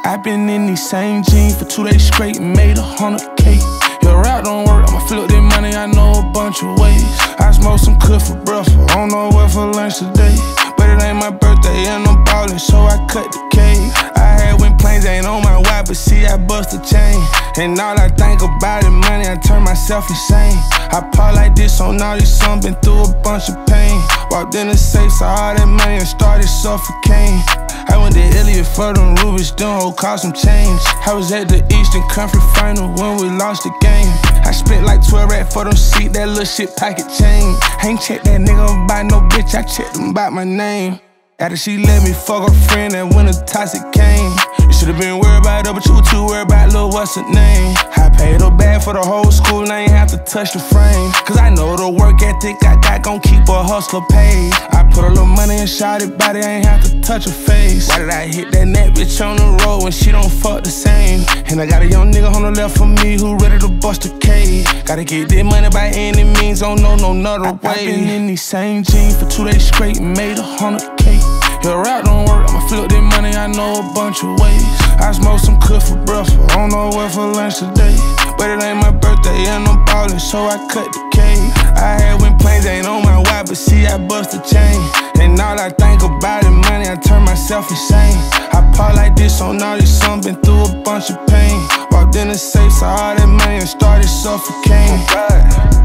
I been in these same jeans for 2 days straight and made 100K. Your rap don't work, I'ma flip this money, I know a bunch of ways. I smoke some good for breakfast, I don't know what for lunch today. But it ain't my birthday and I'm ballin', so I cut the cake. I had when planes ain't on my watch, but see I bust a chain. And all I think about is money, I turn myself insane. I part like this on all these songs, been through a bunch of pain. Walked in the safe, saw all that money and started suffocating. I went to Italy for them rubies, them hoes cost some change. I was at the Eastern Conference Final when we lost the game. I spent like 12 racks for them seat, that little shit pocket change. I ain't check that nigga about no bitch, I checked him about my name. After she let me fuck her friend, that when the toxic came. You should've been worried about her, but you were too worried about little what's her name. I paid her back for the whole school, and I ain't have to touch the frame. Cause I know the work ethic I got gon' keep a hustler paid. I put a little money and shot it body, I ain't have to touch her face. Why did I hit that net bitch on the road when she don't fuck the same? And I got a young nigga on the left for me who ready to bust a cage. Gotta get this money by any means, don't know no other way. I been in these same jeans for 2 days straight and made 100K. Your rap don't work, I'ma flip this money, I know a bunch of ways. I smoke some good for breakfast, I don't know what for lunch today. But it ain't my birthday and I'm ballin', so I cut the cake. I had when planes ain't on my watch, but see I bust a chain. And all I think about is money, I turn myself insane. I part like this on all these songs, been through a bunch of pain. Walked in the safe, saw all that money and started suffocating.